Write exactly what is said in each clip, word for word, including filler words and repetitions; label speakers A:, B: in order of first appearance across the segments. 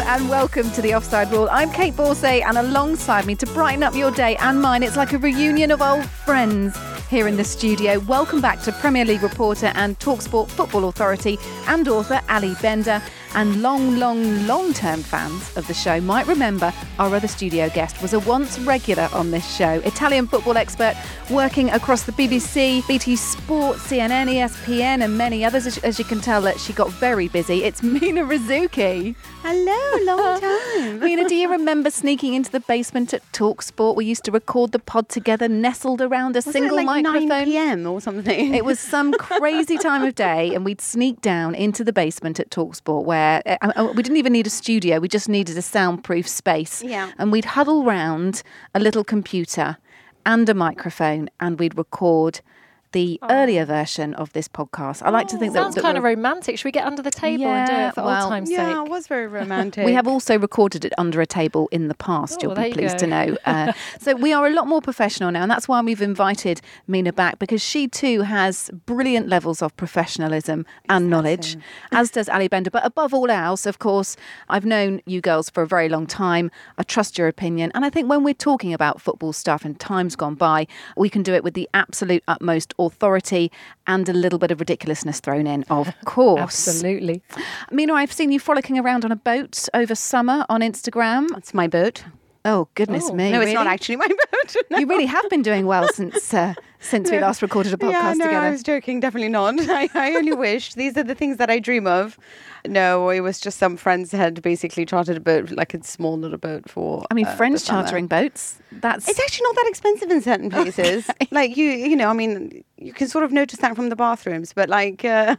A: and welcome to the Offside Rule. I'm Kate Borsay, and alongside me to brighten up your day and mine, it's like a reunion of old friends here in the studio. Welcome back to Premier League reporter and TalkSport football authority and author Ali Bender. And long, long, long-term fans of the show might remember our other studio guest was a once regular on this show. Italian football expert working across the B B C, B T Sport, C N N, E S P N and many others. As, as you can tell, that she got very busy. It's Mina Rzouki.
B: Hello, long time.
A: Mina, do you remember sneaking into the basement at TalkSport? We used to record the pod together, nestled around a
B: was
A: single
B: it like
A: microphone.
B: nine p.m. or something?
A: It was some crazy time of day, and we'd sneak down into the basement at TalkSport where uh, we didn't even need a studio, we just needed a soundproof space.
B: Yeah.
A: And we'd huddle round a little computer and a microphone, and we'd record the oh. earlier version of this podcast. I like to think that
C: sounds
A: that
C: kind of romantic. Should we get under the table
A: yeah,
C: and do it for
A: well,
C: old time's
B: yeah,
C: sake?
B: Yeah, it was very romantic.
A: We have also recorded it under a table in the past,
C: Oh,
A: you'll
C: there
A: be
C: you
A: pleased
C: go.
A: to know. Uh, so we are a lot more professional now, and that's why we've invited Mina back, because she too has brilliant levels of professionalism and knowledge, as does Ali Bender. But above all else, of course, I've known you girls for a very long time. I trust your opinion. And I think when we're talking about football stuff and times gone by, we can do it with the absolute utmost authority and a little bit of ridiculousness thrown in, of course.
C: Absolutely.
A: Mina, I've seen you frolicking around on a boat over summer on Instagram.
B: It's my boat.
A: Oh, goodness
C: Oh,
A: me.
B: No, it's
A: really?
B: not actually my boat. No.
A: You really have been doing well since uh, since we
B: No.
A: last recorded a podcast
B: yeah, no,
A: together.
B: I was joking. Definitely not. I, I only wish. These are the things that I dream of. No, it was just some friends had basically chartered a boat, like a small little boat for.
A: I mean,
B: uh,
A: friends
B: the summer.
A: chartering boats, that's...
B: It's actually not that expensive in certain places. Like you, you know, I mean, you can sort of notice that from the bathrooms, but like, uh,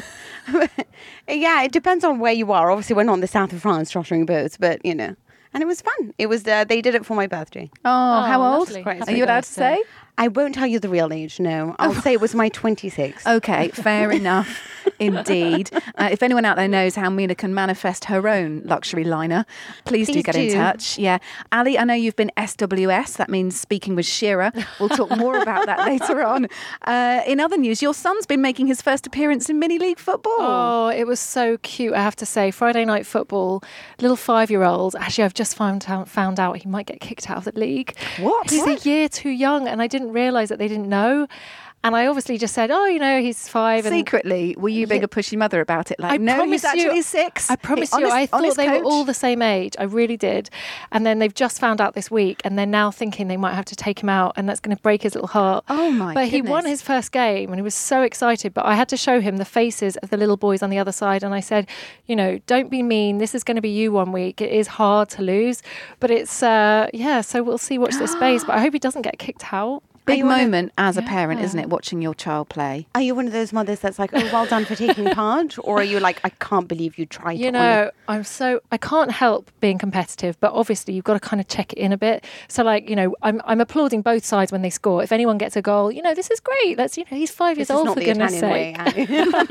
B: yeah, it depends on where you are. Obviously, we're not in the south of France chartering boats, but you know, and it was fun. It was. Uh, they did it for my birthday.
A: Oh, how old?
C: lovely.
A: Are
C: Happy
A: you allowed to
C: birthday.
A: say?
B: I won't tell you the real age. No, I'll say it was my twenty-sixth.
A: Okay, fair enough. Indeed. Uh, if anyone out there knows how Mina can manifest her own luxury liner, please, do
B: Please
A: get in
B: do.
A: touch. Yeah. Ali, I know you've been S W S. That means speaking with Shearer. We'll talk more about that later on. Uh, in other news, your son's been making his first appearance in mini league football.
C: Oh, it was so cute, I have to say. Friday night football, little five-year-old. Actually, I've just found out, found out he might get kicked out of the league.
A: What?
C: He's
A: What?
C: a year too young, and I didn't realise that they didn't know. And I obviously just said, oh, you know, he's five. And
A: Secretly, were you being a pushy mother about it? Like,
C: I
A: no, he's
C: promise you-
A: actually six.
C: I promise
A: Honest-
C: you, I thought
A: honest
C: they
A: coach.
C: were all the same age. I really did. And then they've just found out this week, and they're now thinking they might have to take him out, and that's going to break his little heart.
A: Oh, my
C: But he won
A: goodness.
C: his first game, and he was so excited. But I had to show him the faces of the little boys on the other side, and I said, you know, don't be mean. This is going to be you one week. It is hard to lose, but it's uh, yeah. So we'll see. Watch this space. But I hope he doesn't get kicked out.
A: Big
B: you one of-
A: moment as a parent,
C: Yeah.
A: isn't it, watching your child play?
B: Are you one of those mothers that's like, oh, well done for taking part? Or are you like, I can't believe you tried
C: You
B: to
C: know, I'm so I can't help being competitive, but obviously you've got to kind of check it in a bit. So, like, you know, I'm I'm applauding both sides when they score. If anyone gets a goal, you know, this is great. Let's, you know, he's five
B: This
C: years
B: is
C: old
B: not
C: for
B: the
C: goodness
B: Italian
C: sake.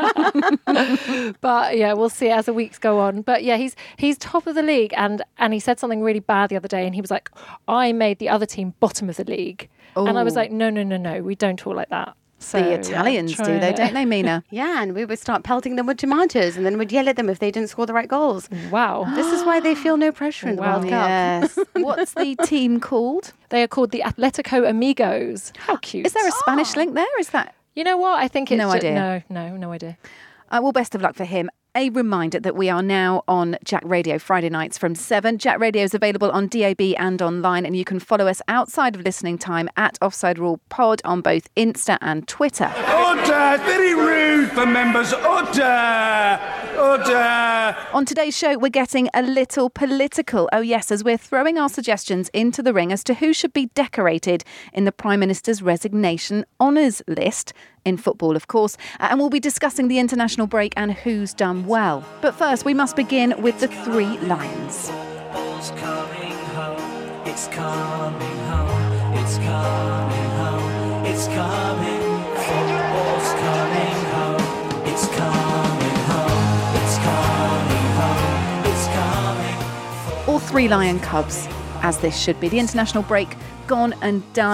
B: way.
C: But yeah, we'll see as the weeks go on. But yeah, he's he's top of the league, and and he said something really bad the other day, and he was like, I made the other team bottom of the league, and I was
A: Oh.
C: like, no, no, no, no, we don't talk like that. So,
A: The
C: yeah,
A: Italians do,
C: trying
A: though,
C: to-
A: don't they, Mina?
B: Yeah, and we would start pelting them with tomatoes and then we'd yell at them if they didn't score the right goals.
C: Wow.
B: This is why they feel no pressure in the
C: Wow.
B: World Cup.
A: Yes. What's the team called?
C: They are called the Atletico Amigos. How cute.
A: Is there a Spanish link there? Is that...
C: You know what? I think it's
A: No
C: ju-
A: idea.
C: No, no, no idea.
A: Uh, well, best of luck for him. A reminder that we are now on Jack Radio Friday nights from seven. Jack Radio is available on D A B and online, and you can follow us outside of listening time at Offside Rule Pod on both Insta and Twitter.
D: Order! Very rude for members. Order! Order!
A: On today's show, we're getting a little political. Oh yes, as we're throwing our suggestions into the ring as to who should be decorated in the Prime Minister's resignation honours list. In football, of course, uh, and we'll be discussing the international break and who's done well. But first, we must begin with the three lions.
E: Football's coming home. It's coming home. It's coming home. It's coming. Football's coming home. It's coming home. It's coming home. It's coming.
A: All three lion cubs, as this should be. The international break gone and done.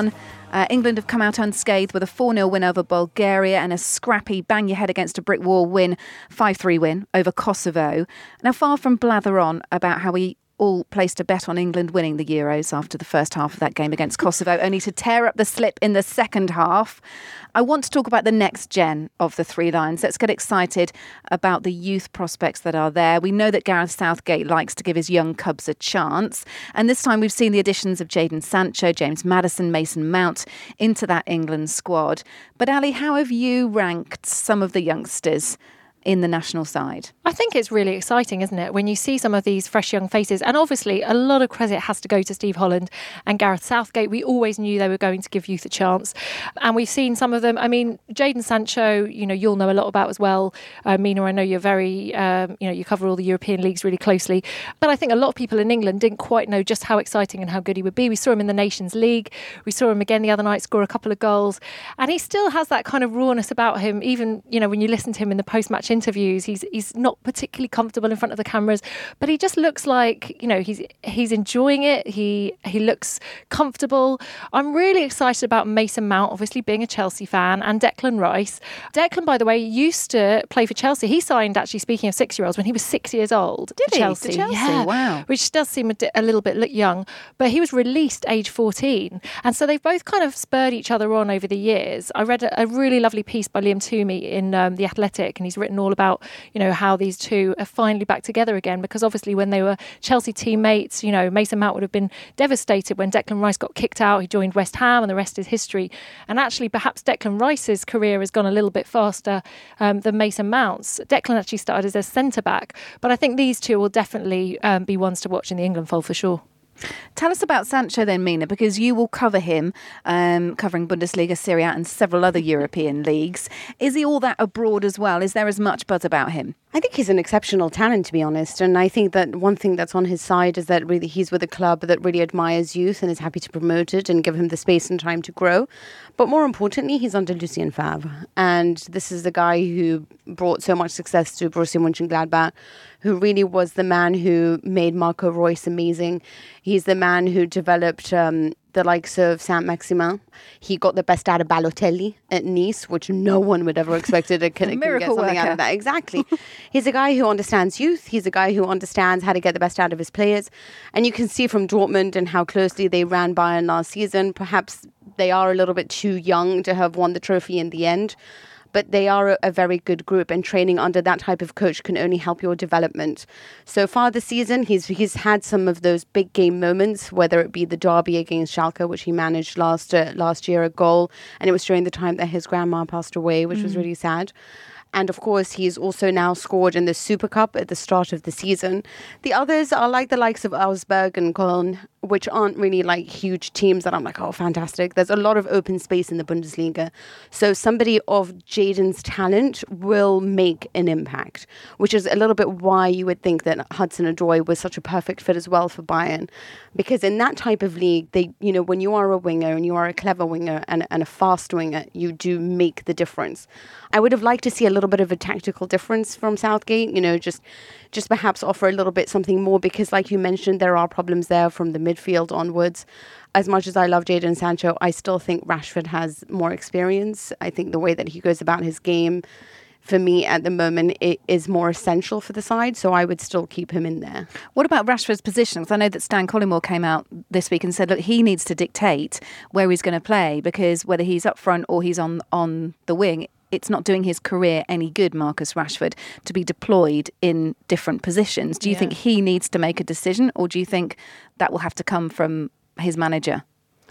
A: Uh, England have come out unscathed with a four nil win over Bulgaria and a scrappy bang your head against a brick wall win, five three win over Kosovo. Now, far from blather on about how we all placed a bet on England winning the Euros after the first half of that game against Kosovo, only to tear up the slip in the second half. I want to talk about the next gen of the Three Lions. Let's get excited about the youth prospects that are there. We know that Gareth Southgate likes to give his young cubs a chance. And this time we've seen the additions of Jadon Sancho, James Maddison, Mason Mount into that England squad. But Ali, how have you ranked some of the youngsters in the national side?
C: I think it's really exciting, isn't it, when you see some of these fresh young faces. And obviously a lot of credit has to go to Steve Holland and Gareth Southgate. We always knew they were going to give youth a chance, and we've seen some of them. I mean, Jadon Sancho, you know, you'll know a lot about as well. uh, Mina, I know you're very um, you know, you cover all the European leagues really closely, but I think a lot of people in England didn't quite know just how exciting and how good he would be. We saw him in the Nations League, we saw him again the other night score a couple of goals, and he still has that kind of rawness about him. Even, you know, when you listen to him in the post-match interviews, he's he's not particularly comfortable in front of the cameras, but he just looks like, you know, he's he's enjoying it. He he looks comfortable. I'm really excited about Mason Mount, obviously being a Chelsea fan, and Declan Rice. Declan, by the way, used to play for Chelsea. He signed, actually, speaking of six-year-olds, when he was six years old.
A: Did
C: for
A: he?
C: Chelsea.
A: To Chelsea?
C: Yeah.
A: Wow.
C: Which does seem a, di- a little bit look young, but he was released age fourteen, and so they've both kind of spurred each other on over the years. I read a, a really lovely piece by Liam Toomey in um, The Athletic, and he's written all about, you know, how these two are finally back together again, because obviously when they were Chelsea teammates, you know, Mason Mount would have been devastated when Declan Rice got kicked out. He joined West Ham and the rest is history. And actually perhaps Declan Rice's career has gone a little bit faster um, than Mason Mount's. Declan actually started as a centre-back, but I think these two will definitely um, be ones to watch in the England fold for sure.
A: Tell us about Sancho then, Mina, because you will cover him, um, covering Bundesliga, Serie A and several other European leagues. Is he all that abroad as well? Is there as much buzz about him?
B: I think he's an exceptional talent, to be honest. And I think that one thing that's on his side is that really he's with a club that really admires youth and is happy to promote it and give him the space and time to grow. But more importantly, he's under Lucien Favre. And this is the guy who brought so much success to Borussia Mönchengladbach, who really was the man who made Marco Reus amazing. He's the man who developed um, the likes of Saint-Maximin. He got the best out of Balotelli at Nice, which no one would ever expected to can, can get something
A: worker.
B: out of that. Exactly. He's a guy who understands youth. He's a guy who understands how to get the best out of his players. And you can see from Dortmund and how closely they ran Bayern last season, perhaps they are a little bit too young to have won the trophy in the end. But they are a, a very good group, and training under that type of coach can only help your development. So far this season, he's he's had some of those big game moments, whether it be the derby against Schalke, which he managed last uh, last year, a goal, and it was during the time that his grandma passed away, which mm. was really sad. And of course, he's also now scored in the Super Cup at the start of the season. The others are like the likes of Augsburg and Köln, which aren't really like huge teams that I'm like, oh, fantastic. There's a lot of open space in the Bundesliga. So somebody of Jadon's talent will make an impact, which is a little bit why you would think that Hudson-Odoi was such a perfect fit as well for Bayern. Because in that type of league, they, you know, when you are a winger and you are a clever winger and, and a fast winger, you do make the difference. I would have liked to see a little bit of a tactical difference from Southgate, you know, just just perhaps offer a little bit something more, because like you mentioned, there are problems there from the midfield onwards. As much as I love Jadon Sancho, I still think Rashford has more experience. I think the way that he goes about his game, for me at the moment, it is more essential for the side, so I would still keep him in there.
A: What about Rashford's position? Because I know that Stan Collymore came out this week and said, look, he needs to dictate where he's going to play, because whether he's up front or he's on on the wing, it's not doing his career any good, Marcus Rashford, to be deployed in different positions. Do you yeah. think he needs to make a decision, or do you think that will have to come from his manager?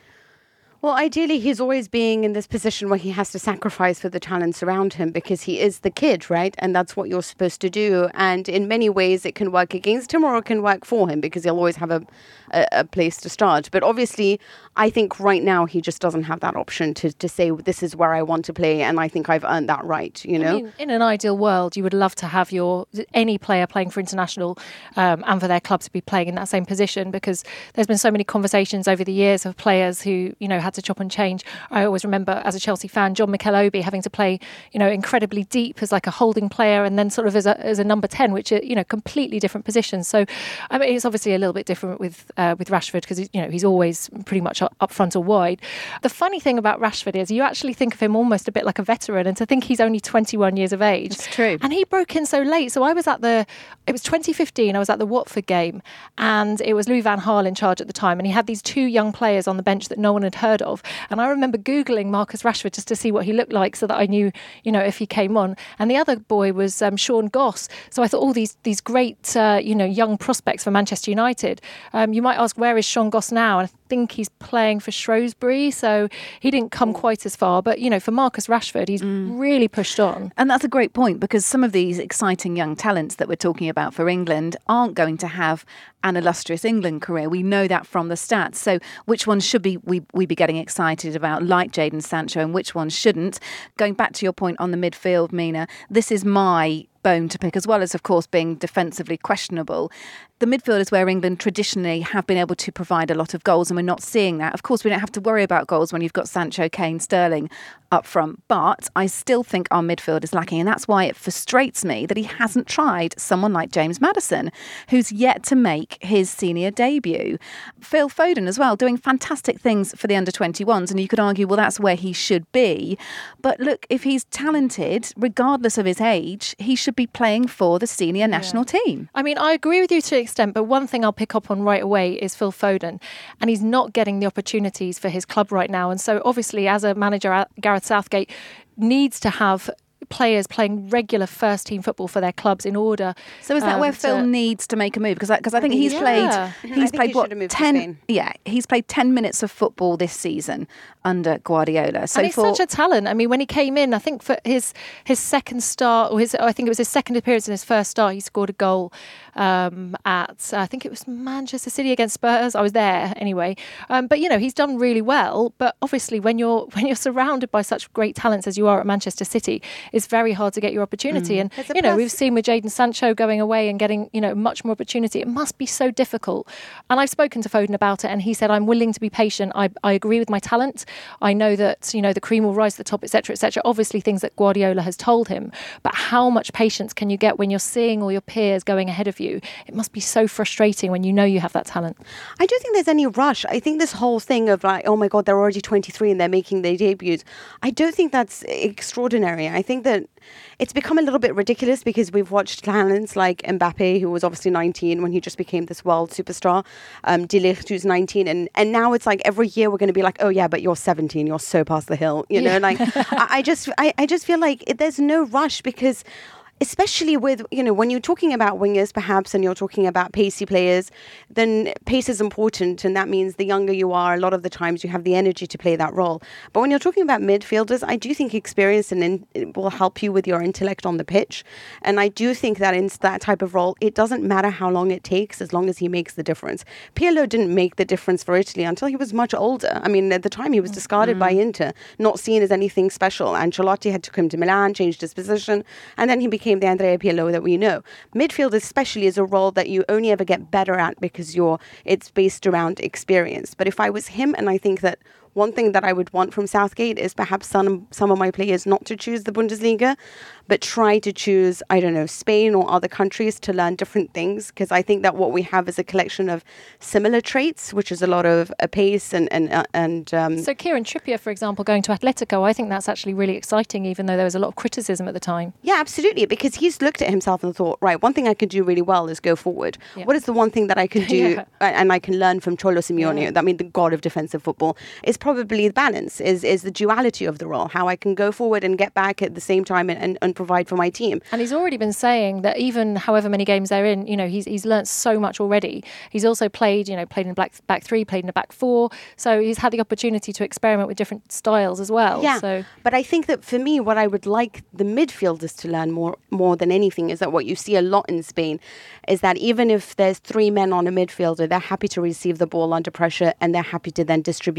B: Well, ideally, he's always being in this position where he has to sacrifice for the talents around him, because he is the kid, right? And that's what you're supposed to do. And in many ways, it can work against him or it can work for him, because he'll always have a, a, a place to start. But obviously, I think right now he just doesn't have that option to, to say, this is where I want to play, and I think I've earned that right, you know?
C: I mean, in an ideal world, you would love to have your any player playing for international um, and for their club to be playing in that same position, because there's been so many conversations over the years of players who, you know, had had to chop and change. I always remember as a Chelsea fan, John Mikel Obi having to play, you know, incredibly deep as like a holding player and then sort of as a, as a number ten, which are, you know, completely different positions. So, I mean, it's obviously a little bit different with uh, with Rashford because, you know, he's always pretty much up, up front or wide. The funny thing about Rashford is you actually think of him almost a bit like a veteran, and to think he's only twenty-one years of age.
A: It's true.
C: And he broke in so late. So I was at the, it was twenty fifteen, I was at the Watford game, and it was Louis van Gaal in charge at the time, and he had these two young players on the bench that no one had heard of. And I remember Googling Marcus Rashford just to see what he looked like so that I knew, you know, if he came on. And the other boy was um, Sean Goss. So I thought, all oh, these these great, uh, you know, young prospects for Manchester United. Um, you might ask, where is Sean Goss now? And I think he's playing for Shrewsbury, so he didn't come quite as far. But, you know, for Marcus Rashford, he's mm. really pushed on.
A: And that's a great point, because some of these exciting young talents that we're talking about for England aren't going to have an illustrious England career. We know that from the stats. So which ones should be we, we be getting excited about, like Jadon Sancho, and which ones shouldn't? Going back to your point on the midfield, Mina, this is my bone to pick, as well as, of course, being defensively questionable. The midfield is where England traditionally have been able to provide a lot of goals, and we're not seeing that. Of course, we don't have to worry about goals when you've got Sancho, Kane, Sterling up front, but I still think our midfield is lacking, and that's why it frustrates me that he hasn't tried someone like James Maddison, who's yet to make his senior debut. Phil Foden as well, doing fantastic things for the under twenty-ones, and you could argue, well, that's where he should be. But look, if he's talented, regardless of his age, he should be playing for the senior national yeah. team.
C: I mean, I agree with you to an extent, but one thing I'll pick up on right away is Phil Foden, and he's not getting the opportunities for his club right now. And so obviously, as a manager, Gareth Southgate needs to have players playing regular first team football for their clubs in order.
A: So is that um, where Phil
C: to,
A: needs to make a move? Because I, cause I think he's
C: yeah.
A: played he's
B: I
A: played
B: he
A: what ten yeah he's played ten minutes of football this season under Guardiola. So
C: and he's
A: for,
C: such a talent. I mean, when he came in, I think for his his second start, or his I think it was his second appearance in his first start, he scored a goal um, at I think it was Manchester City against Spurs. I was there anyway. Um, but you know, he's done really well. But obviously, when you're when you're surrounded by such great talents as you are at Manchester City, it's very hard to get your opportunity. Mm. And you know, plus. We've seen with Jadon Sancho going away and getting, you know, much more opportunity. It must be so difficult. And I've spoken to Foden about it, and he said, I'm willing to be patient. I, I agree with my talent. I know that, you know, the cream will rise to the top, et cetera, et cetera. Obviously things that Guardiola has told him. But how much patience can you get when you're seeing all your peers going ahead of you? It must be so frustrating when you know you have that talent.
B: I don't think there's any rush. I think this whole thing of like, oh my God, they're already twenty-three and they're making their debuts. I don't think that's extraordinary. I think that it's become a little bit ridiculous because we've watched talents like Mbappe, who was obviously nineteen when he just became this world superstar, um, De Ligt, who's nineteen, and, and now it's like every year we're going to be like, oh yeah, but you're seventeen, you're so past the hill, you know, yeah. like I, I just I, I just feel like it, there's no rush, because especially with, you know, when you're talking about wingers perhaps and you're talking about pacey players, then pace is important, and that means the younger you are, a lot of the times you have the energy to play that role. But when you're talking about midfielders, I do think experience and in, it will help you with your intellect on the pitch. And I do think that in that type of role, it doesn't matter how long it takes as long as he makes the difference. Pirlo didn't make the difference for Italy until he was much older. I mean, at the time he was discarded mm. by Inter, not seen as anything special. Ancelotti had to come to Milan, changed his position, and then he became the Andrea Pirlo that we know. Midfield especially is a role that you only ever get better at because you're it's based around experience. But if I was him, and I think that one thing that I would want from Southgate is perhaps some some of my players not to choose the Bundesliga, but try to choose, I don't know, Spain or other countries to learn different things, because I think that what we have is a collection of similar traits, which is a lot of uh, pace and... and, uh, and um,
C: so Kieran Trippier, for example, going to Atletico, I think that's actually really exciting, even though there was a lot of criticism at the time.
B: Yeah, absolutely, because he's looked at himself and thought, right, one thing I can do really well is go forward. Yeah. What is the one thing that I can do yeah. and I can learn from Cholo Simeone, yeah. I mean, the god of defensive football, is probably the balance, is is the duality of the role, how I can go forward and get back at the same time and, and, and provide for my team.
C: And he's already been saying that even however many games they're in, you know, he's he's learnt so much already. He's also played, you know, played in back back three, played in a back four, so he's had the opportunity to experiment with different styles as well.
B: Yeah,
C: so.
B: But I think that for me, what I would like the midfielders to learn more more than anything is that what you see a lot in Spain is that even if there's three men on a midfielder, they're happy to receive the ball under pressure and they're happy to then distribute it, and they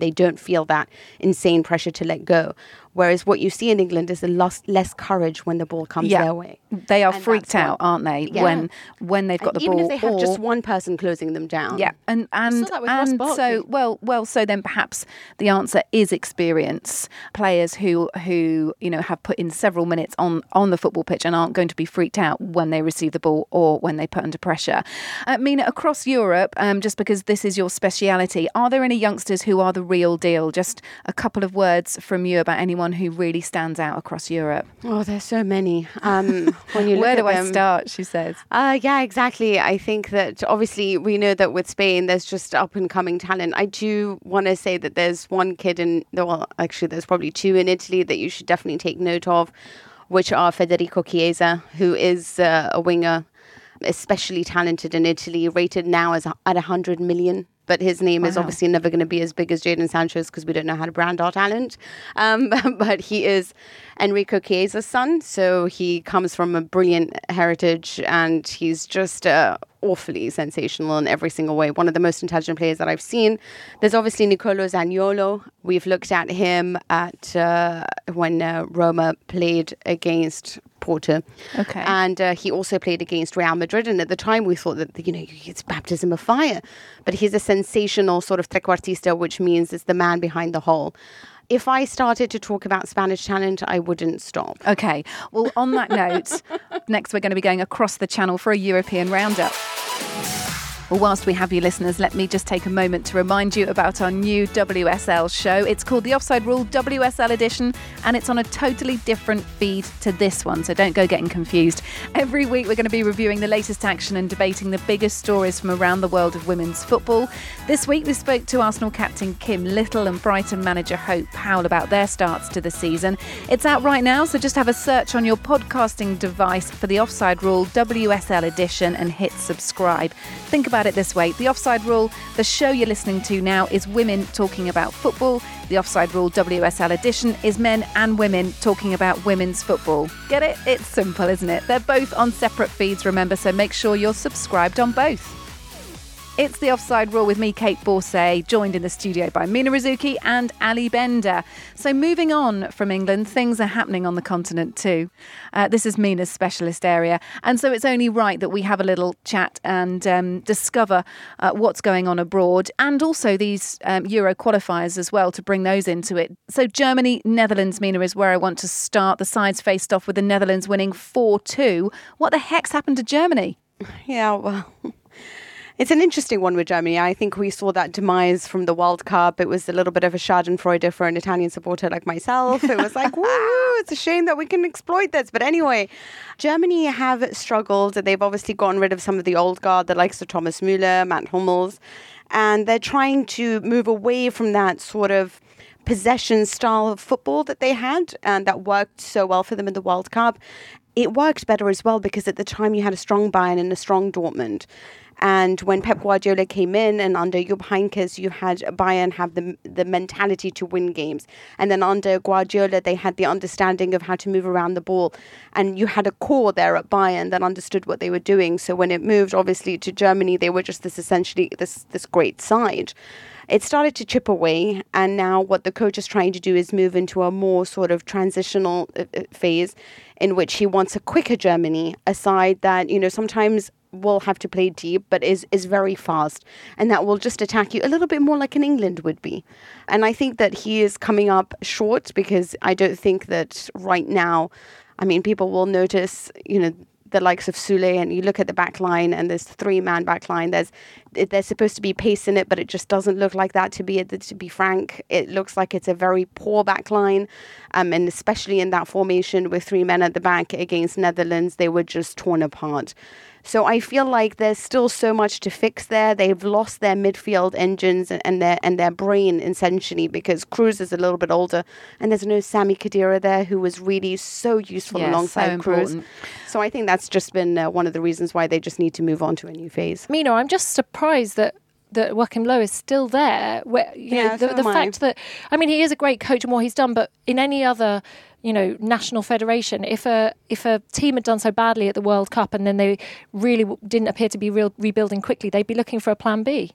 B: they don't feel that insane pressure to let go. Whereas what you see in England is a less, less courage when the ball comes
A: Yeah.
B: their way.
A: They are
B: And
A: freaked
B: that's
A: out,
B: what-
A: aren't they?
B: Yeah.
A: When when they've got
B: And
A: the
B: even
A: ball.
B: if they have
A: or-
B: just one person closing them down.
A: Yeah, and and
C: saw that with Ross
A: and
C: Barkley.
A: so well, well, so then perhaps the answer is experience. Players who who you know have put in several minutes on on the football pitch and aren't going to be freaked out when they receive the ball or when they put under pressure. Uh, Mina, across Europe, um, just because this is your speciality, are there any youngsters who are the real deal? Just a couple of words from you about anyone who really stands out across Europe.
B: Oh, there's so many. Um, when you look
A: Where
B: at
A: do I
B: them,
A: start? She says.
B: Uh, yeah, exactly. I think that obviously we know that with Spain, there's just up and coming talent. I do want to say that there's one kid in, well, actually, there's probably two in Italy that you should definitely take note of, which are Federico Chiesa, who is uh, a winger, especially talented in Italy, rated now as a, at one hundred million. But his name is
A: Wow.
B: obviously never going to be as big as Jadon Sancho's because we don't know how to brand our talent. Um, but he is Enrico Chiesa's son. So he comes from a brilliant heritage and he's just uh, awfully sensational in every single way. One of the most intelligent players that I've seen. There's obviously Nicolo Zaniolo. We've looked at him at uh, when uh, Roma played against Porto.
A: Okay.
B: And uh, he also played against Real Madrid. And at the time we thought that, you know, it's baptism of fire. But he's a sensational sort of trequartista, which means it's the man behind the hole. If I started to talk about Spanish talent, I wouldn't stop.
A: Okay. Well, on that note, next we're going to be going across the channel for a European roundup. Well, whilst we have you listeners, let me just take a moment to remind you about our new W S L show. It's called The Offside Rule W S L Edition, and it's on a totally different feed to this one, so don't go getting confused. Every week we're going to be reviewing the latest action and debating the biggest stories from around the world of women's football. This week we spoke to Arsenal captain Kim Little and Brighton manager Hope Powell about their starts to the season. It's out right now, so just have a search on your podcasting device for The Offside Rule W S L Edition and hit subscribe. Think about it this way. The Offside Rule, the show you're listening to now, is women talking about football. The Offside Rule W S L Edition is men and women talking about women's football. Get it? It's simple, isn't it? They're both on separate feeds, remember, so make sure you're subscribed on both. It's The Offside Rule with me, Kate Borsay, joined in the studio by Mina Rizuki and Ali Bender. So moving on from England, things are happening on the continent too. Uh, this is Mina's specialist area. And so it's only right that we have a little chat and um, discover uh, what's going on abroad, and also these um, Euro qualifiers as well, to bring those into it. So Germany, Netherlands, Mina, is where I want to start. The sides faced off with the Netherlands winning four two. What the heck's happened to Germany?
B: Yeah, well... It's an interesting one with Germany. I think we saw that demise from the World Cup. It was a little bit of a schadenfreude for an Italian supporter like myself. It was like, woo, it's a shame that we can exploit this. But anyway, Germany have struggled. They've obviously gotten rid of some of the old guard, the likes of Thomas Müller, Matt Hummels. And they're trying to move away from that sort of possession style of football that they had and that worked so well for them in the World Cup. It worked better as well because at the time you had a strong Bayern and a strong Dortmund. And when Pep Guardiola came in and under Jupp Heynckes, you had Bayern have the the mentality to win games. And then under Guardiola, they had the understanding of how to move around the ball. And you had a core there at Bayern that understood what they were doing. So when it moved, obviously, to Germany, they were just this essentially this this great side. It started to chip away, and now what the coach is trying to do is move into a more sort of transitional uh, phase in which he wants a quicker Germany, a side that, you know, sometimes will have to play deep, but is, is very fast, and that will just attack you a little bit more like an England would be. And I think that he is coming up short because I don't think that right now, I mean, people will notice, you know, the likes of Sule, and you look at the back line and this three-man back line, there's there's supposed to be pace in it, but it just doesn't look like that, to be to be frank. It looks like it's a very poor back line, um, and especially in that formation with three men at the back against Netherlands, they were just torn apart. So I feel like there's still so much to fix there. They've lost their midfield engines and their and their brain essentially because Kroos is a little bit older, and there's no Sami Khedira there, who was really so useful
A: Yeah,
B: alongside
A: so
B: Kroos.
A: important.
B: So I think that's just been uh, one of the reasons why they just need to move on to a new phase.
C: Mina, I'm just surprised that that Joachim Low is still there. Where, you
B: Yeah,
C: know, the,
B: so
C: the
B: am I.
C: fact that, I mean, he is a great coach and what he's done, but in any other, you know, national federation, if a if a team had done so badly at the World Cup and then they really w- didn't appear to be real rebuilding quickly, they'd be looking for a plan B.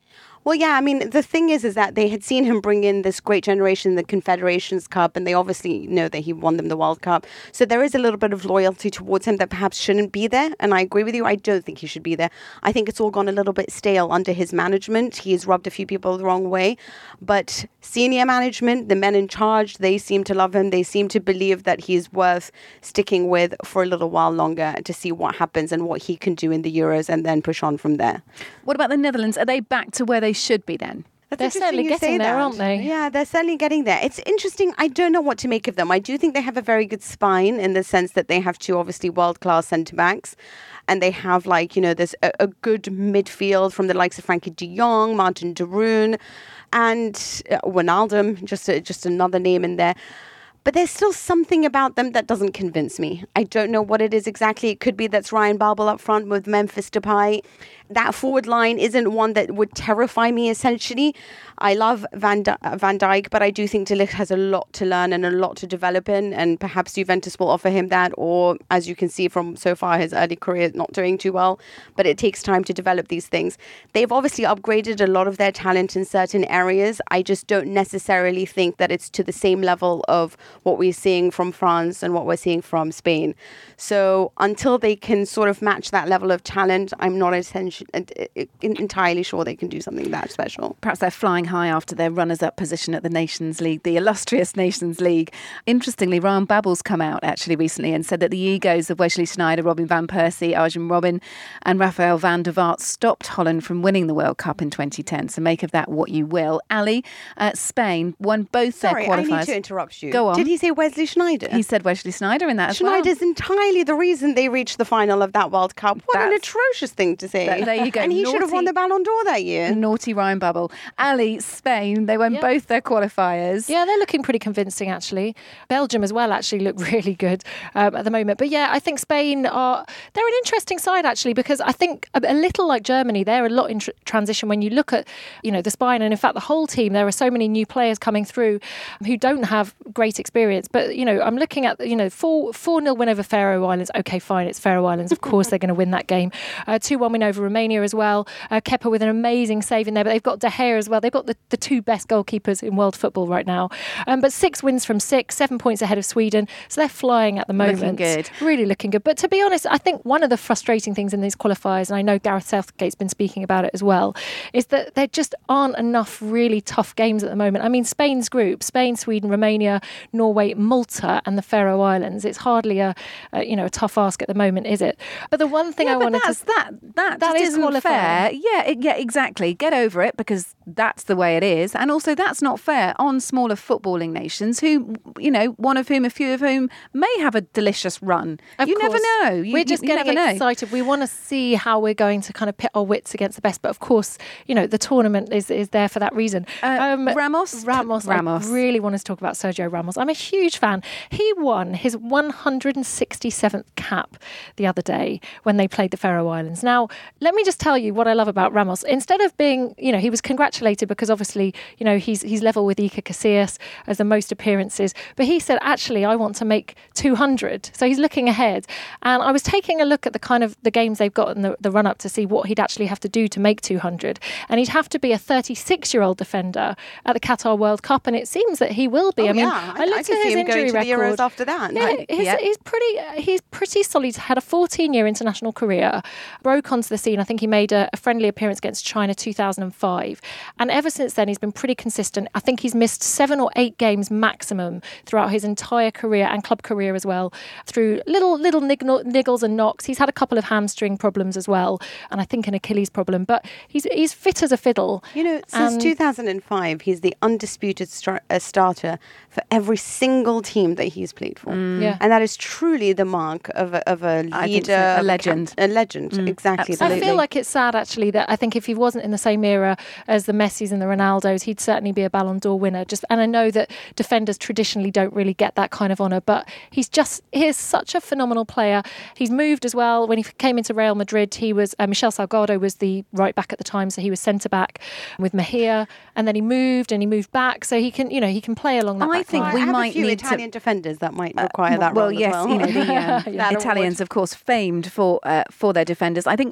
B: Well, yeah, I mean, the thing is, is that they had seen him bring in this great generation, the Confederations Cup, and they obviously know that he won them the World Cup. So there is a little bit of loyalty towards him that perhaps shouldn't be there. And I agree with you. I don't think he should be there. I think it's all gone a little bit stale under his management. He's rubbed a few people the wrong way. But senior management, the men in charge, they seem to love him. They seem to believe that he's worth sticking with for a little while longer to see what happens and what he can do in the Euros and then push on from there.
A: What about the Netherlands? Are they back to where they should be then?
B: That's
C: They're
B: interesting
C: certainly
B: you
C: getting
B: say
C: there,
B: that.
C: aren't they?
B: Yeah, they're certainly getting there. It's interesting. I don't know what to make of them. I do think they have a very good spine in the sense that they have two obviously world-class centre-backs. And they have, like, you know, there's a, a good midfield from the likes of Frankie de Jong, Martin de Roon, and uh, Wijnaldum, just, a, just another name in there. But there's still something about them that doesn't convince me. I don't know what it is exactly. It could be that's Ryan Babel up front with Memphis Depay. That forward line isn't one that would terrify me, essentially. I love Van, D- Van Dijk, but I do think De Ligt has a lot to learn and a lot to develop in, and perhaps Juventus will offer him that, or as you can see from so far, his early career is not doing too well, but it takes time to develop these things. They've obviously upgraded a lot of their talent in certain areas. I just don't necessarily think that it's to the same level of what we're seeing from France and what we're seeing from Spain. So until they can sort of match that level of talent, I'm not essentially, entirely sure they can do something that special.
A: Perhaps they're flying high after their runners-up position at the Nations League, the illustrious Nations League. Interestingly, Ryan Babel's come out actually recently and said that the egos of Wesley Sneijder, Robin van Persie, Arjen Robben and Rafael van der Vaart stopped Holland from winning the World Cup in twenty ten. So make of that what you will. Ali, uh, Spain won both
B: Sorry,
A: their qualifiers.
B: I need to interrupt you.
A: Go on.
B: Did he say Wesley Sneijder?
A: He said Wesley Sneijder in that as well.
B: Sneijder's entirely the reason they reached the final of that World Cup. What an
A: That's-
B: atrocious thing to say.
A: Th- there you go.
B: And he should have
A: Naughty-
B: won the Ballon d'Or that year.
A: Naughty Ryan Babel. Ali, Spain, they won
C: Yeah.
A: both their qualifiers.
C: Yeah, they're looking pretty convincing, actually. Belgium as well actually look really good um, at the moment. But yeah, I think Spain are, they're an interesting side, actually, because I think a, a little like Germany, they're a lot in tr- transition when you look at, you know, the spine and in fact the whole team. There are so many new players coming through who don't have great experience. But, you know, I'm looking at, you know, four, four nil win over Faroe Islands. OK, fine, it's Faroe Islands. Of course they're going to win that game. Uh, two one win over Romania as well. Uh, Kepa with an amazing save in there. But they've got De Gea as well. They've got the, the two best goalkeepers in world football right now. Um, but six wins from six, seven points ahead of Sweden. So they're flying at the moment.
A: Looking good.
C: Really looking good. But to be honest, I think one of the frustrating things in these qualifiers, and I know Gareth Southgate's been speaking about it as well, is that there just aren't enough really tough games at the moment. I mean, Spain's group, Spain, Sweden, Romania, Norway, Malta and the Faroe Islands. It's hardly a, a you know, a tough ask at the moment, is it? But the one thing
A: yeah,
C: I
A: but
C: wanted
A: that's,
C: to...
A: that that,
C: That
A: just
C: is
A: isn't
C: qualifying.
A: fair. Yeah, it, yeah, exactly. Get over it, because that's the way it is, and also that's not fair on smaller footballing nations who, you know, one of whom, a few of whom may have a delicious run.
C: Of
A: you never
C: course.
A: know. You,
C: we're just
A: you, you
C: getting
A: never know.
C: excited. We want to see how we're going to kind of pit our wits against the best. But of course, you know, the tournament is, is there for that reason.
A: Uh, Ramos?
C: Ramos.
A: Ramos.
C: I really want to talk about Sergio Ramos. I'm a huge fan. He won his one hundred sixty-seventh cap the other day when they played the Faroe Islands. Now, let me just tell you what I love about Ramos. Instead of being, you know, he was congratulated because obviously, you know, he's he's level with Iker Casillas as the most appearances. But he said, actually, I want to make two hundred. So he's looking ahead. And I was taking a look at the kind of the games they've got in the, the run up to see what he'd actually have to do to make two hundred. And he'd have to be a thirty-six-year-old defender at the Qatar World Cup. And it seems that he will be.
B: Oh,
C: I mean,
B: yeah.
C: I looked
B: I
C: at
B: could
C: his
B: see him
C: injury
B: going to the
C: record.
B: Euros after that.
C: Yeah,
B: Like,
C: he's,
A: yeah.
C: he's pretty he's pretty solid. He's had a fourteen-year international career, broke onto the scene. I think he made a, a friendly appearance against China two thousand five. And ever since then, he's been pretty consistent. I think he's missed seven or eight games maximum throughout his entire career and club career as well, through little little niggle, niggles and knocks. He's had a couple of hamstring problems as well, and I think an Achilles problem. But he's he's fit as a fiddle.
B: You know, since
C: And-
B: two thousand five, he's the undisputed star- uh, starter for every single team that he's played for.
C: Yeah.
B: And that is truly the mark of a, of a
A: I think so.
B: leader.
A: A
B: of
A: legend.
B: cap- A legend, exactly.
A: absolutely.
C: I feel like it's sad, actually, that I think if he wasn't in the same era as the Messis and the Ronaldos, he'd certainly be a Ballon d'Or winner. Just, and I know that defenders traditionally don't really get that kind of honour, but he's just, he is such a phenomenal player. He's moved as well. When he came into Real Madrid, he was, uh, Michel Salgado was the right back at the time, so he was centre back with Mejia, and then he moved and he moved back, so he can, you know, he can play along that
A: I
C: back
A: think
C: line.
A: we
B: I have
A: might
B: a few
A: need to-
B: Italian defenders that might require that
A: well,
B: role
A: yes,
B: as well.
A: you know, the um,
B: That
A: Italians,
B: award.
A: of course, famed for uh, for their defenders. I think I think we can probably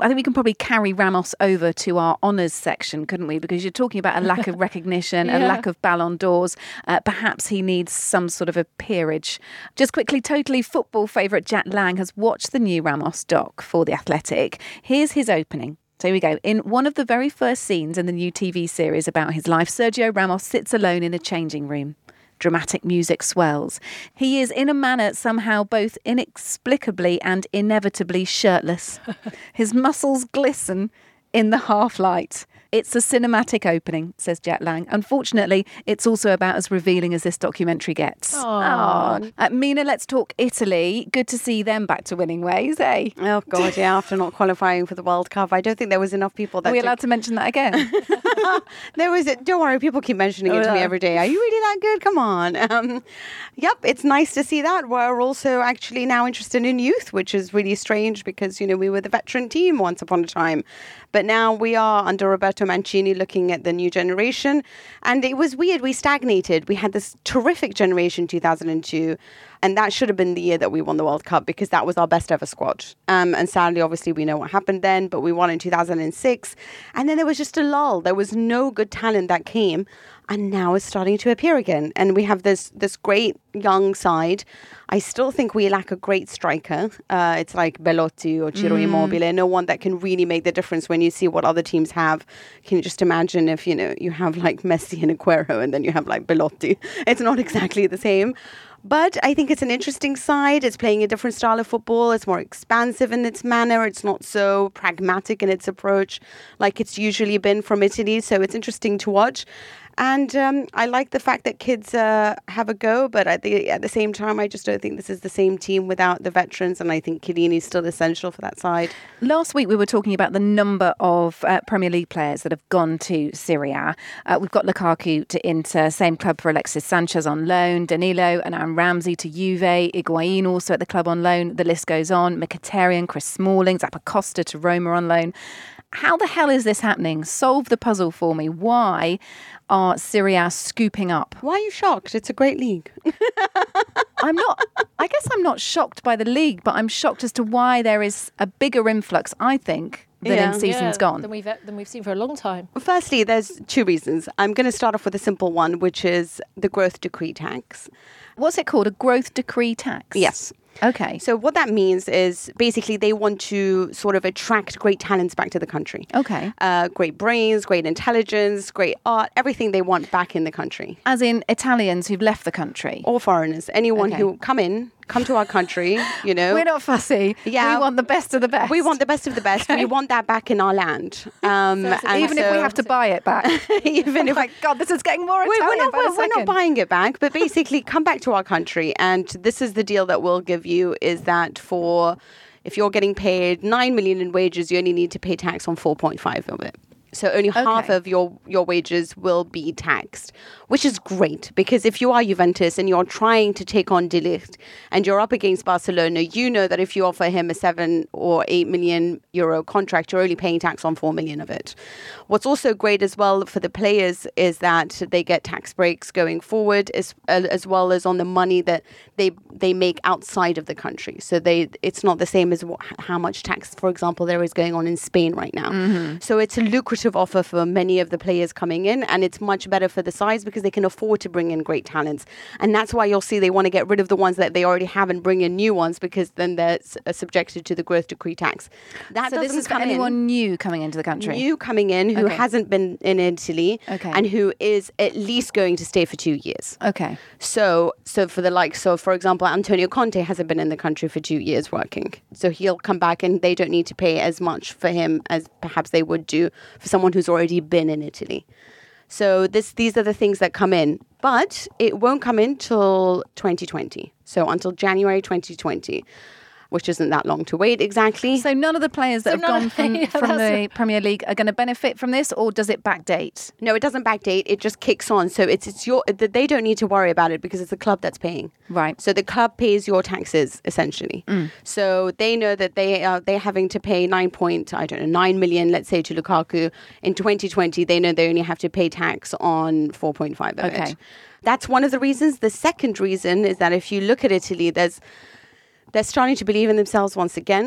A: probably carry Ramos over to our honours section, couldn't we? Because you're talking about a lack of recognition,
C: Yeah.
A: a lack of Ballon d'Ors. Uh, perhaps he needs some sort of a peerage. Just quickly, Totally Football favourite Jack Lang has watched the new Ramos doc for The Athletic. Here's his opening. So here we go. In one of the very first scenes in the new T V series about his life, Sergio Ramos sits alone in a changing room. Dramatic music swells. He is, in a manner, somehow both inexplicably and inevitably shirtless. His muscles glisten in the half-light. It's a cinematic opening, says Jack Lang. Unfortunately, it's also about as revealing as this documentary gets.
C: Aw.
A: Aw. Uh, Mina, let's talk Italy. Good to see them back to winning ways, eh?
B: Oh, God, yeah, after not qualifying for the World Cup. I don't think there was enough people that
A: Are we
B: took-
A: allowed to mention that again?
B: There was, don't worry, people keep mentioning it to me every day. Are you really that good? Come on. Um, yep, it's nice to see that. We're also actually now interested in youth, which is really strange because, you know, we were the veteran team once upon a time. But now we are under Roberto Mancini looking at the new generation. And it was weird. We stagnated. We had this terrific generation, two thousand two. And that should have been the year that we won the World Cup because that was our best ever squad. Um, and sadly, obviously, we know what happened then, but we won in two thousand six. And then there was just a lull. There was no good talent that came. And now it's starting to appear again. And we have this this great young side. I still think we lack a great striker. Uh, it's like Belotti or Ciro Immobile. No one that can really make the difference when you see what other teams have. Can you just imagine if, you know, you have like Messi and Aguero and then you have like Belotti? It's not exactly the same. But I think it's an interesting side. It's playing a different style of football. It's more expansive in its manner. It's not so pragmatic in its approach like it's usually been from Italy. So it's interesting to watch. And um, I like the fact that kids uh, have a go, but at the at the same time, I just don't think this is the same team without the veterans, and I think Chiellini is still essential for that side.
A: Last week we were talking about the number of uh, Premier League players that have gone to Serie A. Uh, we've got Lukaku to Inter, same club for Alexis Sanchez on loan, Danilo and Aaron Ramsey to Juve, Higuain also at the club on loan, the list goes on, Mkhitaryan, Chris Smalling, Zappacosta to Roma on loan. How the hell is this happening? Solve the puzzle for me. Why are Serie A scooping up?
B: Why are you shocked? It's a great league.
A: I'm not, I guess I'm not shocked by the league, but I'm shocked as to why there is a bigger influx, I think, than
B: Yeah.
A: in seasons
C: Yeah,
A: gone.
C: Than we've, than we've seen for a long time.
B: Firstly, there's two reasons. I'm going to start off with a simple one, which is the growth decree tax.
A: What's it called? A growth decree tax?
B: Yes.
A: Okay.
B: So what that means is basically they want to sort of attract great talents back to the country.
A: Okay.
B: Uh, great brains, great intelligence, great art, everything they want back in the country.
A: As in Italians who've left the country.
B: Or foreigners, anyone
A: Okay.
B: who come in, come to our country, you know.
A: We're not fussy.
B: Yeah.
A: We want the best of the best.
B: We want the best of the best. We want that back in our land. Um, and
A: Even if we
B: so-
A: have to buy it back.
B: even
A: Oh
B: if
A: my God, this is getting more
B: We're,
A: Italian
B: we're, not,
A: by the
B: we're, we're not
A: second.
B: buying it back, but basically come back to our country. And this is the deal that we'll give you is that for, if you're getting paid nine million in wages, you only need to pay tax on four point five of it. So only half
A: Okay.
B: of your, your wages will be taxed, which is great because if you are Juventus and you're trying to take on De Ligt and you're up against Barcelona, you know that if you offer him a seven or eight million euro contract, you're only paying tax on four million of it. What's also great as well for the players is that they get tax breaks going forward, as as well as on the money that they they make outside of the country. So they it's not the same as what, how much tax, for example, there is going on in Spain right now.
A: Mm-hmm.
B: So it's a lucrative offer for many of the players coming in, and it's much better for the sides because they can afford to bring in great talents. And that's why you'll see they want to get rid of the ones that they already have and bring in new ones because then they're s- uh, subjected to the growth decree tax. That
A: So
B: doesn't
A: this is for
B: come in.
A: anyone new coming into the country?
B: New coming in who
A: Okay.
B: hasn't been in Italy
A: Okay.
B: and who is at least going to stay for two years.
A: Okay.
B: So, so for the like, so for example, Antonio Conte hasn't been in the country for two years working. So he'll come back and they don't need to pay as much for him as perhaps they would do for someone who's already been in Italy. So this, these are the things that come in, but it won't come in till twenty twenty. So until January twenty twenty, which isn't that long to wait exactly.
A: So none of the players that
C: So
A: have
C: none
A: gone
C: of-
A: from,
C: yeah,
A: from the
C: that's-
A: Premier League are going to benefit from this, or does it backdate?
B: No, it doesn't backdate. It just kicks on. So it's it's your that they don't need to worry about it because it's the club that's paying.
A: Right.
B: So the club pays your taxes essentially. So they know that they are they're having to pay nine point I don't know nine million, let's say, to Lukaku in twenty twenty. They know they only have to pay tax on four point five of
A: Okay.
B: it. That's one of the reasons. The second reason is that if you look at Italy, there's they're starting to believe in themselves once again.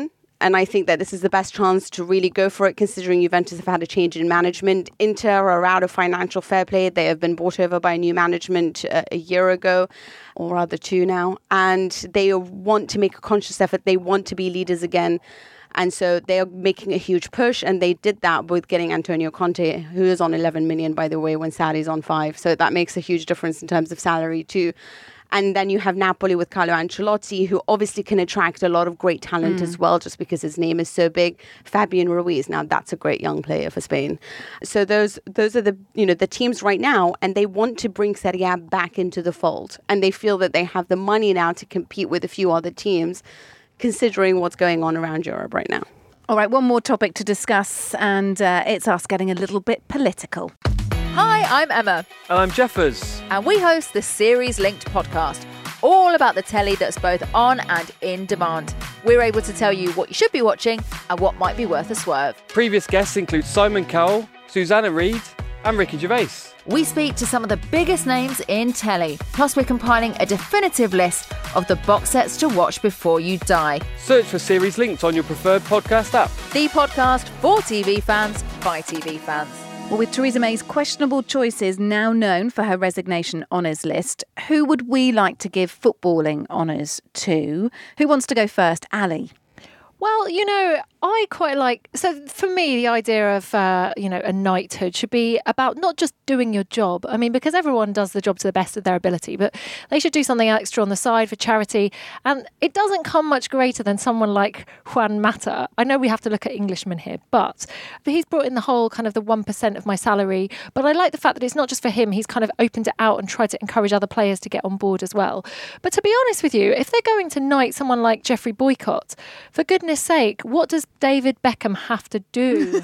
B: And I think that this is the best chance to really go for it, considering Juventus have had a change in management. Inter are out of financial fair play. They have been bought over by new management uh, a year ago, or rather two now. And they want to make a conscious effort. They want to be leaders again. And so they are making a huge push, and they did that with getting Antonio Conte, who is on eleven million, by the way, when Sarri's on five. So that makes a huge difference in terms of salary too. And then you have Napoli with Carlo Ancelotti, who obviously can attract a lot of great talent mm. as well, just because his name is so big. Fabian Ruiz, now that's a great young player for Spain. So those those are the you know the teams right now, and they want to bring Serie A back into the fold, and they feel that they have the money now to compete with a few other teams, considering what's going on around Europe right now.
A: All right, one more topic to discuss, and uh, it's us getting a little bit political.
F: Hi, I'm Emma.
G: And I'm Jeffers.
F: And we host the Series Linked podcast, all about the telly that's both on and in demand. We're able to tell you what you should be watching and what might be worth a swerve.
G: Previous guests include Simon Cowell, Susanna Reid, and Ricky Gervais.
F: We speak to some of the biggest names in telly. Plus, we're compiling a definitive list of the box sets to watch before you die.
G: Search for Series Linked on your preferred podcast app.
F: The podcast for T V fans by T V fans.
A: Well, with Theresa May's questionable choices now known for her resignation honours list, who would we like to give footballing honours to? Who wants to go first? Ali?
C: Well, you know, I quite like, so for me, the idea of, uh, you know, a knighthood should be about not just doing your job. I mean, because everyone does the job to the best of their ability, but they should do something extra on the side for charity. And it doesn't come much greater than someone like Juan Mata. I know we have to look at Englishmen here, but he's brought in the whole kind of the one percent of my salary. But I like the fact that it's not just for him. He's kind of opened it out and tried to encourage other players to get on board as well. But to be honest with you, if they're going to knight someone like Jeffrey Boycott, for goodness sake, what does David Beckham have to do?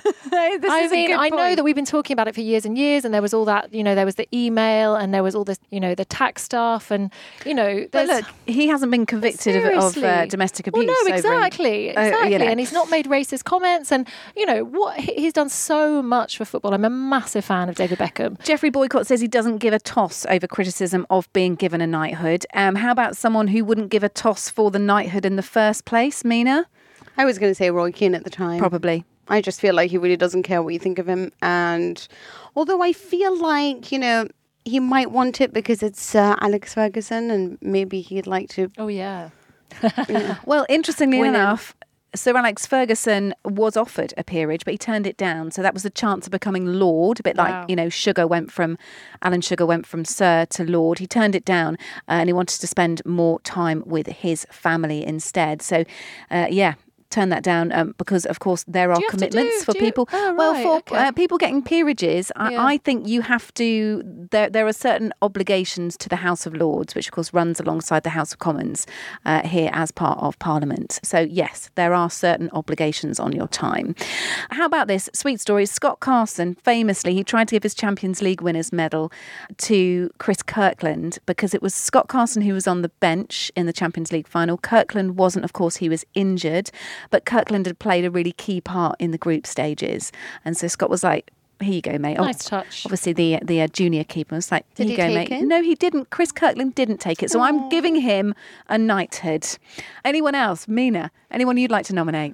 C: I mean, I know that we've been talking about it for years and years, and there was all that, you know, there was the email, and there was all this, you know, the tax stuff, and, you know,
A: but look, he hasn't been convicted of, of uh, domestic abuse.
C: Well, no, exactly,
A: over,
C: exactly,
A: uh, you know.
C: And he's not made racist comments, and, you know, what he's done so much for football. I'm a massive fan of David Beckham.
A: Jeffrey Boycott says he doesn't give a toss over criticism of being given a knighthood. Um, how about someone who wouldn't give a toss for the knighthood in the first place, Mina?
B: I was going to say Roy Keane at the time.
A: Probably.
B: I just feel like he really doesn't care what you think of him. And although I feel like, you know, he might want it because it's uh, Alex Ferguson, and maybe he'd like to...
C: Oh, yeah.
B: yeah.
A: Well, interestingly
B: Win
A: enough... It. Sir Alex Ferguson was offered a peerage, but he turned it down. So that was the chance of becoming Lord, a bit like,
C: wow.
A: you know, Sugar went from, Alan Sugar went from Sir to Lord. He turned it down uh, and he wanted to spend more time with his family instead. So, uh, yeah. Turn that down um, because, of course, there are commitments
C: do,
A: for
C: do
A: people.
C: you, oh,
A: well,
C: right,
A: for
C: okay.
A: uh, people getting peerages, I,
C: yeah.
A: I think you have to. There, there are certain obligations to the House of Lords, which, of course, runs alongside the House of Commons uh, here as part of Parliament. So, yes, there are certain obligations on your time. How about this sweet story? Scott Carson, famously, he tried to give his Champions League winners medal to Chris Kirkland because it was Scott Carson who was on the bench in the Champions League final. Kirkland wasn't, of course, he was injured. But Kirkland had played a really key part in the group stages. And so Scott was like, here you go, mate.
C: Nice oh, touch.
A: Obviously, the the uh, junior keeper was like, here
B: Did
A: you go,
B: he
A: mate.
B: take it?
A: No, he didn't. Chris Kirkland didn't take it. So Aww. I'm giving him a knighthood. Anyone else? Mina? Anyone you'd like to nominate?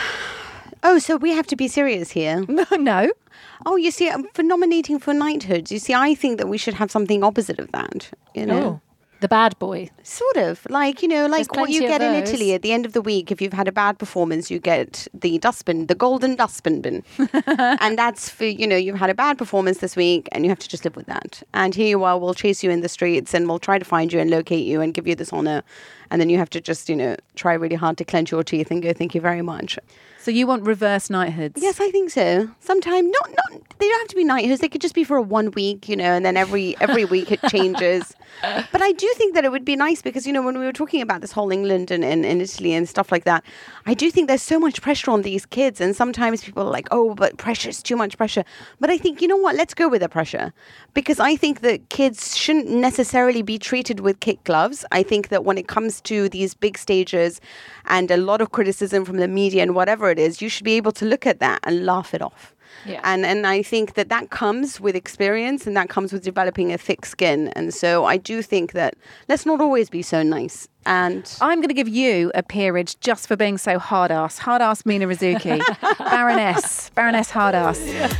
B: Oh, so we have to be serious here.
A: No, no.
B: Oh, you see, for nominating for knighthoods, you see, I think that we should have something opposite of that, you know?
C: Oh. The bad boy.
B: Sort of. Like, you know, like what you get in
C: those.
B: Italy at the end of the week, if you've had a bad performance, you get the dustbin, the golden dustbin bin. And that's for, you know, you've had a bad performance this week and you have to just live with that. And here you are, we'll chase you in the streets and we'll try to find you and locate you and give you this honor. And then you have to just, you know, try really hard to clench your teeth and go, thank you very much.
A: So you want reverse knighthoods?
B: Yes, I think so. Sometime, not, not, they don't have to be knighthoods. They could just be for a one week, you know, and then every every week it changes. But I do think that it would be nice because, you know, when we were talking about this whole England and, and, and Italy and stuff like that, I do think there's so much pressure on these kids. And sometimes people are like, oh, but pressure's too much pressure. But I think, you know what, let's go with the pressure. Because I think that kids shouldn't necessarily be treated with kid gloves. I think that when it comes comes to these big stages and a lot of criticism from the media and whatever it is, you should be able to look at that and laugh it off.
C: Yeah.
B: And and I think that that comes with experience and that comes with developing a thick skin. And so I do think that let's not always be so nice. And
A: I'm going to give you a peerage just for being so hard-ass. Hard-ass Mina Rzouki. Baroness. Baroness hard-ass.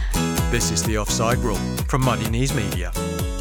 H: This is The Offside Rule from Muddy Knees Media.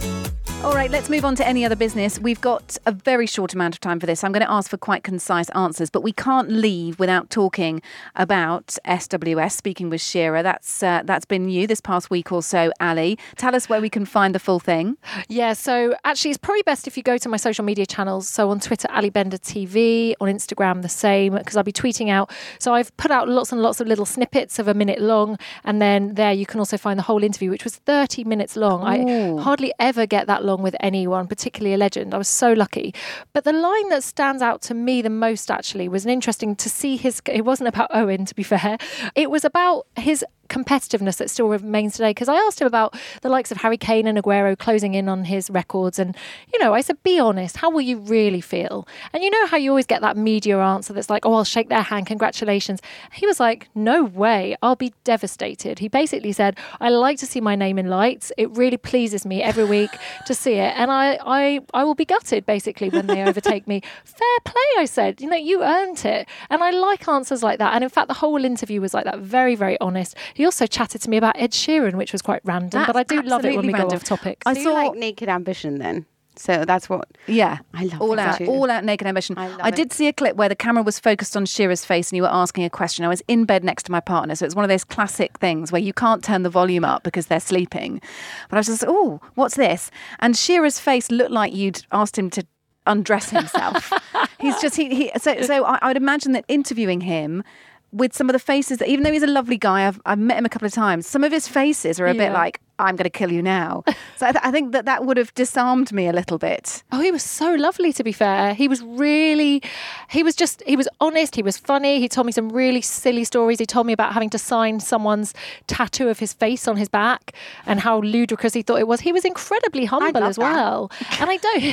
A: All right, let's move on to any other business. We've got a very short amount of time for this. I'm going to ask for quite concise answers, but we can't leave without talking about S W S, speaking with Shearer. That's uh, that's been new this past week or so, Ali. Tell us where we can find the full thing.
C: Yeah, so actually it's probably best if you go to my social media channels. So on Twitter, Ali Bender T V, on Instagram, the same, because I'll be tweeting out. So I've put out lots and lots of little snippets of a minute long, and then there you can also find the whole interview, which was thirty minutes long.
A: Ooh.
C: I hardly ever get that long with anyone, particularly a legend. I was so lucky. But the line that stands out to me the most actually was an interesting to see his, it wasn't about Owen, to be fair. It was about his competitiveness that still remains today, because I asked him about the likes of Harry Kane and Aguero closing in on his records, and you know, I said, be honest, how will you really feel? And you know how you always get that media answer that's like, oh, I'll shake their hand, congratulations. He was like, no way, I'll be devastated. He basically said, I like to see my name in lights, it really pleases me every week to see it, and I, I, I will be gutted basically when they overtake me. Fair play, I said, you know, you earned it. And I like answers like that, and in fact the whole interview was like that, very, very honest. He also chatted to me about Ed Sheeran, which was quite random,
A: That's
C: but I do love it when we
A: random.
C: go off topic.
A: I
B: so
A: saw
B: you like Naked Ambition then. So that's what.
A: Yeah,
B: I love
A: all
B: it
A: out,
B: too.
A: all out Naked Ambition.
B: I love
A: I did
B: it.
A: see a clip where the camera was focused on Shearer's face and you were asking a question. I was in bed next to my partner, so it's one of those classic things where you can't turn the volume up because they're sleeping. But I was just, oh, what's this? And Shearer's face looked like you'd asked him to undress himself. He's just he, he so so I, I would imagine that interviewing him with some of the faces that, even though he's a lovely guy, I've I've met him a couple of times, some of his faces are a bit
C: Yeah.
A: like, I'm going to kill you now. So I, th- I think that that would have disarmed me a little bit.
C: Oh, he was so lovely, to be fair. He was really, he was just, he was honest, he was funny. He told me some really silly stories. He told me about having to sign someone's tattoo of his face on his back and how ludicrous he thought it was. He was incredibly humble
B: love
C: as
B: that.
C: well. And I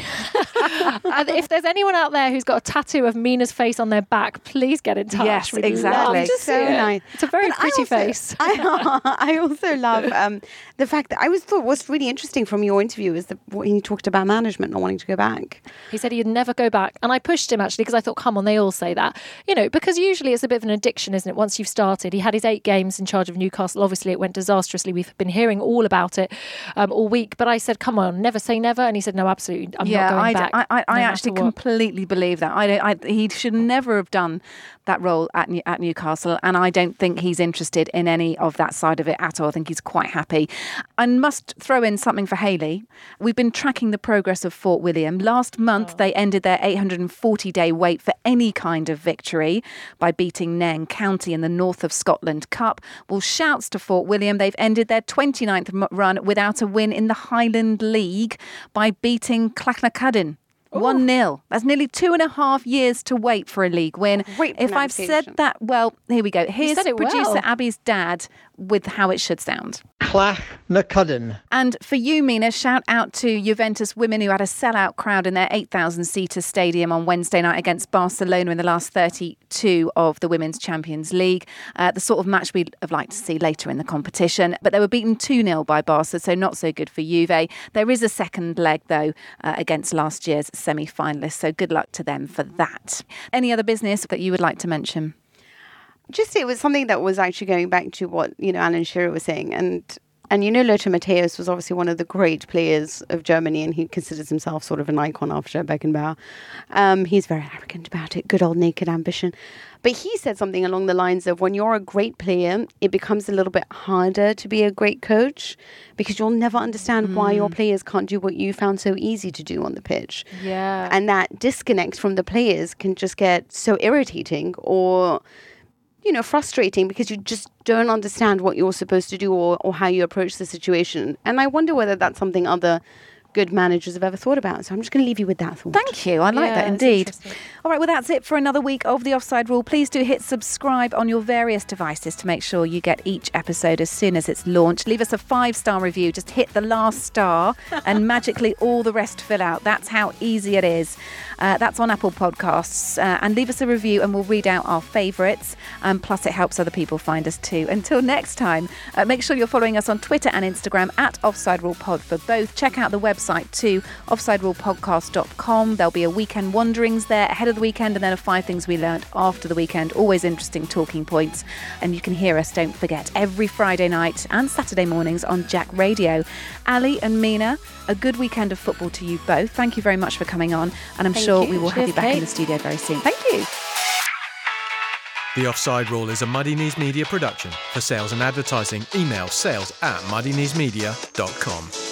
C: don't, and if there's anyone out there who's got a tattoo of Mina's face on their back, please get in touch.
A: Yes,
C: We'd
A: exactly.
C: love to
B: So
C: see it.
B: nice.
C: It's a very
B: But I
C: pretty
B: also-
C: face.
B: I, I also love um, the fact that I was thought what's really interesting from your interview is that what he talked about management not wanting to go back.
C: He said he'd never go back. And I pushed him actually because I thought, come on, they all say that. You know, because usually it's a bit of an addiction, isn't it? Once you've started. He had his eight games in charge of Newcastle. Obviously, it went disastrously. We've been hearing all about it um, all week. But I said, come on, never say never. And he said, no, absolutely, I'm
A: yeah,
C: not going
A: I, d-
C: back.
A: I, I, I
C: no
A: actually
C: matter what.
A: completely believe that. I, don't, I he should never have done that role at New, at Newcastle, and I don't think he's interested in any of that side of it at all. I think he's quite happy. I must throw in something for Hayley. We've been tracking the progress of Fort William. Last month,
C: Oh.
A: they ended their eight hundred forty day wait for any kind of victory by beating Nairn County in the North of Scotland Cup. Well, shouts to Fort William. They've ended their twenty-ninth m- run without a win in the Highland League by beating Clachnacadden. one nil. That's nearly two and a half years to wait for a league win.
B: Great
A: If I've said
B: pronunciation.
A: that, well, here we go. Here's
C: said it
A: producer
C: well.
A: Abby's dad with how it should sound.
I: Clachnacadden.
A: And for you, Mina, shout out to Juventus women who had a sellout crowd in their eight thousand seater stadium on Wednesday night against Barcelona in the last thirty-two of the Women's Champions League. Uh, the sort of match we'd have liked to see later in the competition. But they were beaten two nil by Barca, so not so good for Juve. There is a second leg, though, uh, against last year's semi-finalists, so good luck to them for that. Any other business that you would like to mention?
B: Just it was something that was actually going back to what, you know, Alan Shearer was saying. And, and you know, Lothar Matthäus was obviously one of the great players of Germany, and he considers himself sort of an icon after Beckenbauer. Um, he's very arrogant about it, good old Naked Ambition. But he said something along the lines of, when you're a great player, it becomes a little bit harder to be a great coach because you'll never understand mm. why your players can't do what you found so easy to do on the pitch.
C: Yeah.
B: And that disconnect from the players can just get so irritating or, you know, frustrating because you just don't understand what you're supposed to do or, or how you approach the situation. And I wonder whether that's something other good managers have ever thought about. So I'm just going to leave you with that thought.
A: Thank you. I like
C: Yeah,
A: that
C: it's
A: indeed.
C: interesting.
A: All right, well, that's it for another week of The Offside Rule. Please do hit subscribe on your various devices to make sure you get each episode as soon as it's launched. Leave us a five-star review. Just hit the last star and magically all the rest fill out. That's how easy it is. Uh, that's on Apple Podcasts. Uh, and leave us a review and we'll read out our favourites. Um, plus, it helps other people find us too. Until next time, uh, make sure you're following us on Twitter and Instagram at Offside Rule Pod for both. Check out the website too, offside rule podcast dot com. There'll be a Weekend Wanderings there ahead of the weekend and then a Five Things We Learned after the weekend. Always interesting talking points. And you can hear us, don't forget, every Friday night and Saturday mornings on Jack Radio. Ali and Mina, a good weekend of football to you both. Thank you very much for coming on. And I'm
B: Thank
A: sure
B: you.
A: we will have
C: Cheers,
A: you back
C: Kate.
A: in the studio very soon. Thank you.
H: The Offside Rule is a Muddy Knees Media production. For sales and advertising, email sales at muddy knees media dot com.